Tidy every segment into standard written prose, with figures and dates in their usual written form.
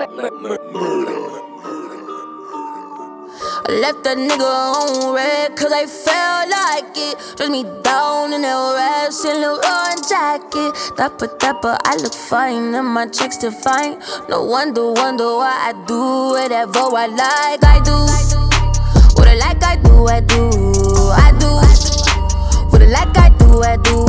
I left that nigga on red cause I felt like it. Dress me down in that rash and Leroy jacket. Dapper, I look fine and my checks define. No wonder why I do whatever I like. I do what I like, I do. I do what I like, I do. I do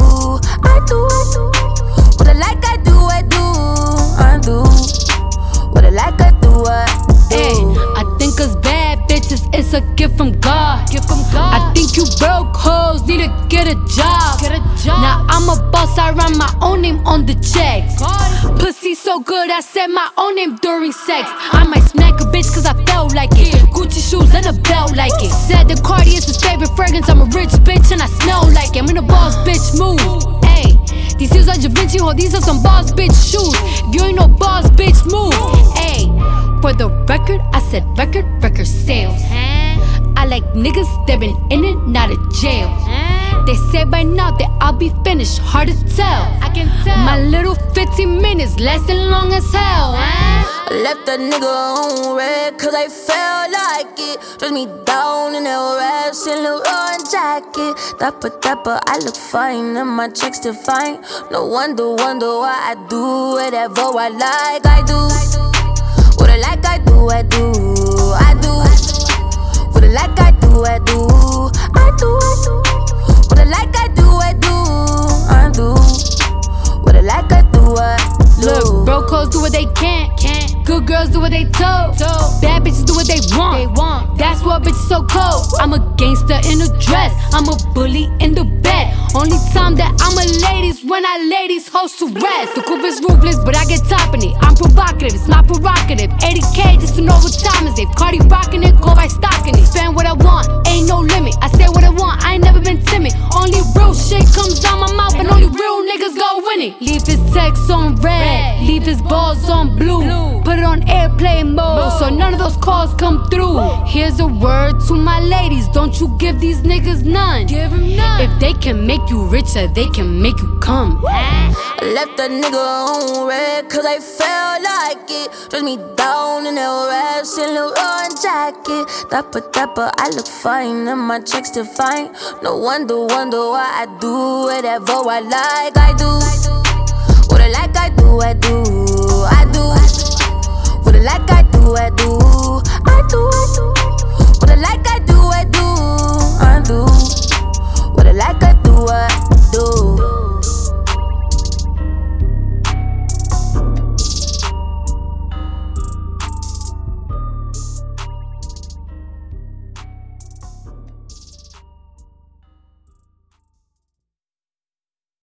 what I like, I do. I do what I like, I do. Hey, I think us bad bitches, it's a gift from God. I think you broke hoes need to get a job. Now I'm a boss, I write my own name on the checks. Pussy so good, I said my own name during sex. I might smack a bitch cause I felt like it. Gucci shoes and a belt like it. Said the Cardi is his favorite fragrance. I'm a rich bitch and I smell like it. I'm in a boss bitch mood. Hey, these heels are Da Vinci, ho, these are some boss bitch shoes. If you ain't no boss bitch move. Hey, for the record, I said record sales. I like niggas that been in and out of jail. They say by now that I'll be finished, hard to tell. I can tell. My little 15 minutes lasting long as hell. I left that nigga on red cause I felt like it. Dress me down in that rash and Leroy jacket. Dapper, I look fine and my checks define. No wonder why I do whatever I like. I do what I like, I do. I do what I like, I do. I do what I like, I do. I do what I like, I do. Look, broke hoes do what they can't. Good girls do what they told. Bad bitches do what they want. That's why bitches so cold. I'm a gangster in a dress. I'm a bully in the bed. Only time that I'm a lady's when I lay these hoes to rest. The coupe is ruthless, but I get top in it. I'm provocative, it's my prerogative. 80K just to know what time is it. Cardi rockin' it, go by stocking it. Spend what I want, ain't no limit. I say what I want, I ain't never been timid. Only real shit comes out my mouth, and only real niggas go win it. Leave his text on red, leave his balls on blue. Put it on airplane mode, so none of those calls come through. Here's a word to my ladies, don't you give these niggas none. If they can make you richer, they can make you come. I left that nigga on red cause I felt like it. Dress me down in that rash and Leroy jacket. Dapper, I look fine and my checks define. No wonder why I do whatever I like. I do what I like, I do. I do what I like, I do. I do what I like, I do.